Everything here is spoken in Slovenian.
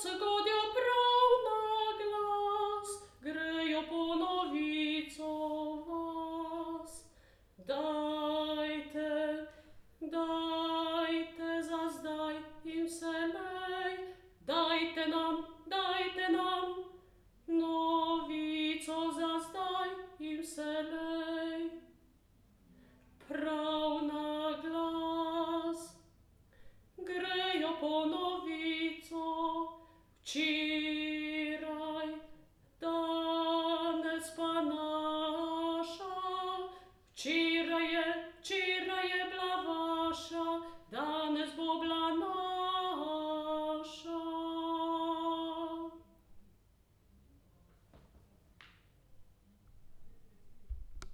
co godjo prav na glas, grejo po novico vas. Dajte, dajte za zdaj in vselej, dajte nam, novico za zdaj in vselej. Prav na glas, grejo po novico, včeraj, danes pa naša, včeraj je bila vaša.